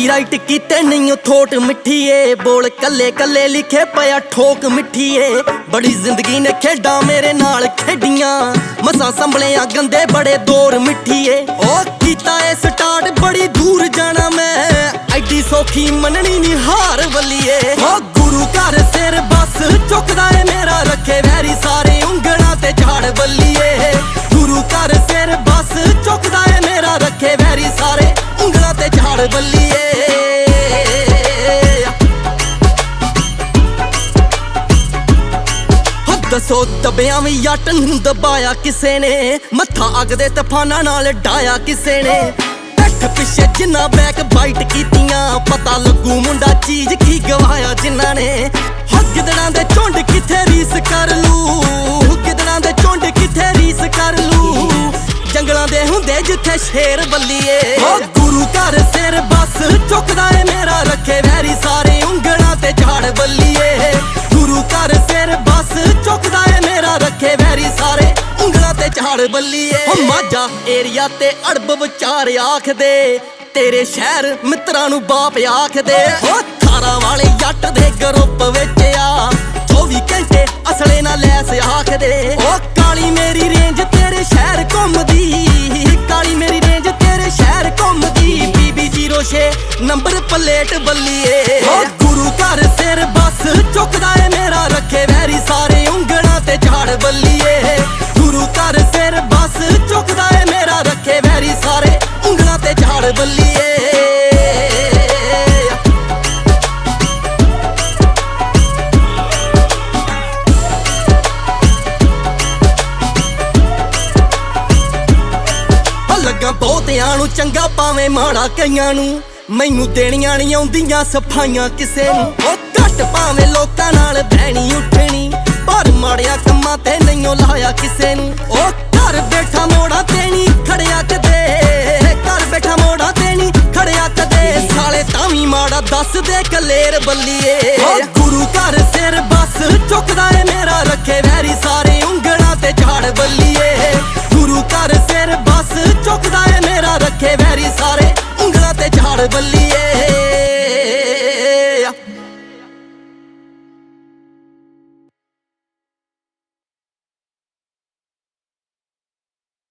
Right ਕੀਤੇ ਨਹੀਂ thought ਮਿੱਠੀਏ, ਬੋਲ ਕੱਲੇ ਕੱਲੇ ਲਿਖੇ ਪਿਆ ਠੋਕ ਮਿੱਠੀਏ। ਬੜੀ ਜ਼ਿੰਦਗੀ ਨੇ ਖੇਡਾਂ ਮੇਰੇ ਨਾਲ ਖੇਡੀਆਂ, ਮਸਾਂ ਸੰਭਲਿਆ ਗੰਦੇ ਬੜੇ ਦੌਰ ਮਿੱਠੀਏ। ਉਹ ਕੀਤਾ ਏ ਸਟਾਰਟ ਬੜੀ ਦੂਰ ਜਾਣਾ ਮੈਂ, ਐਡੀ ਸੌਖੀ ਮੰਨਣੀ ਨਹੀਂ ਹਾਰ ਵੱਲੀਏ। ਉਹ ਗੁਰੂ ਘਰ ਸਿਰ ਬਸ ਚੁੱਕਦਾ ਏ ਮੇਰਾ, ਰੱਖੇ ਵੈਰੀ ਸਾਰੇ ਉਂਗਲਾਂ ਤੇ ਝਾੜ ਬੱਲੀਏ। ਗੁਰੂ ਘਰ ਸਿਰ ਬਸ ਚੁੱਕਦਾ ਏ ਮੇਰਾ, ਰੱਖੇ ਵੈਰੀ ਸਾਰੇ ਉਂਗਲਾਂ ਤੇ ਝਾੜ ਬੱਲੀਏ। ਦੱਸੋ ਦਬਿਆਂ ਵੀ ਜੱਟ ਨੂੰ ਦਬਾਇਆ ਕਿਸੇ ਨੇ, ਮੱਥਾ ਅੱਗ ਦੇ ਤੂਫਾਨਾਂ ਨਾਲ ਡਾਇਆ ਕਿਸੇ ਨੇ। ਪਿੱਠ ਪਿੱਛੇ ਜਿੰਨਾ ਬੈਕ ਬਾਈਟ ਕੀਤੀਆਂ, ਪਤਾ ਲੱਗੂ ਮੁੰਡਾ ਚੀਜ਼ ਕੀ ਗਵਾਇਆ ਜਿਨ੍ਹਾਂ ਨੇ। ਗਿੱਦੜਾਂ ਦੇ ਝੁੰਡ ਕਿੱਥੇ ਰੀਸ ਕਰ ਲੂ, ਗਿੱਦੜਾਂ ਦੇ ਝੁੰਡ ਕਿੱਥੇ ਰੀਸ ਕਰ ਲੂ। ਜੰਗਲਾਂ ਦੇ ਹੁੰਦੇ ਜਿੱਥੇ ਸ਼ੇਰ ਬੱਲੀਏ। ਉਹ ਗੁਰੂ ਘਰ ਸਿਰ ਬਸ ਚੁੱਕਦਾ ਏ ਮੇਰਾ, ਰੱਖੇ ਵੈਰੀ ਸਾਰੇ ਉਂਗਲਾਂ ਤੇ ਝਾੜ ਬੱਲੀਏ। ਗੁਰੂ ਘਰ ਸਿਰ ਬਸ ਚੁੱਕਦਾ ਏ ਮੇਰਾ, ਰੱਖੇ ਵੈਰੀ ਸਾਰੇ ਉਂਗਲਾਂ ਤੇ ਝਾੜ ਬੱਲੀਏ। ਉਹ ਮਾਝਾ ਏਰੀਆ ਤੇ ਅੜਬ ਵਿਚਾਰ ਆਖਦੇ, ਤੇਰੇ ਸ਼ਹਿਰ ਮਿੱਤਰਾਂ ਨੂੰ ਬਾਪ ਆਖਦੇ। ਉਹ ਥਾਰਾਂ ਵਾਲੇ ਜੱਟ ਦੇ ਗਰੁੱਪ ਵਿੱਚ ਆ, 24 ਘੰਟੇ ਅਸਲੇ ਨਾਲ ਲੈਸ ਆਖਦੇ। ਉਹ ਕਾਲੀ ਮੇਰੀ ਰੇਂਜ ਤੇਰੇ ਸ਼ਹਿਰ ਘੁੰਮਦੀ, ਕਾਲੀ ਮੇਰੀ ਰੇਂਜ ਤੇਰੇ ਸ਼ਹਿਰ ਘੁੰਮਦੀ। BB 06 ਨੰਬਰ ਪਲੇਟ ਬੱਲੀਏ। ਉਹ ਗੁਰੂ ਘਰ ਸਿਰ ਬਸ ਚੁੱਕਦਾ ਏ ਮੇਰਾ, ਰੱਖੇ ਵੈਰੀ ਸਾਰੇ ਉਂਗਲਾਂ ਤੇ ਝਾੜ ਬੱਲੀਏ। ਗੁਰੂ ਘਰ ਸਿਰ ਬਸ ਚੁੱਕਦਾ ਏ ਮੇਰਾ, ਰੱਖੇ ਵੈਰੀ ਸਾਰੇ ਉਂਗਲਾਂ ਤੇ ਝਾੜ ਬੱਲੀਏ। ਲੱਗਾ ਬਹੁਤਿਆਂ ਨੂੰ ਚੰਗਾ ਭਾਵੇਂ ਮਾੜਾ ਕਈਆਂ ਨੂੰ, ਮੈਨੂੰ ਦੇਣੀਆਂ ਨਹੀਂ ਆਉਂਦੀਆਂ ਸਫਾਈਆਂ ਕਿਸੇ ਨੂੰ। ਉਹ ਘੱਟ ਭਾਵੇਂ ਲੋਕਾਂ ਨਾਲ ਬਹਿਣੀ ਉੱਠਣੀ, ਪਰ ਮਾੜਿਆਂ ਕੰਮਾਂ ਤੇ ਨਹੀਂਓ ਲਾਇਆ ਕਿਸੇ ਨੂੰ। ਉਹ ਘਰ ਬੈਠਾ ਮੋੜਾਂ ਤੇ ਨਹੀਂ ਖੜਿਆ ਕਦੇ, ਘਰ ਬੈਠਾ ਮੋੜਾਂ ਤੇ ਨਹੀਂ ਖੜਿਆ ਕਦੇ। ਸਾਲੇ ਤਾਂ ਵੀ ਮਾੜਾ ਦੱਸਦੇ ਕਲੇਰ ਬੱਲੀਏ। ਉਹ ਗੁਰੂ ਘਰ ਸਿਰ ਬਸ ਚੁੱਕਦਾ ਏ ਮੇਰਾ, ਰੱਖੇ ਵੈਰੀ ਸਾਰੇ ਉਂਗਲਾਂ ਤੇ ਝਾੜ ਬੱਲੀਏ। ਗੁਰੂ ਘਰ ਸਿਰ ਬਸ ਚੁੱਕਦਾ ਏ ਮੇਰਾ, ਰੱਖੇ ਵੈਰੀ ਸਾਰੇ ਉਂਗਲਾਂ ਤੇ ਝਾੜ ਬੱਲੀਏ।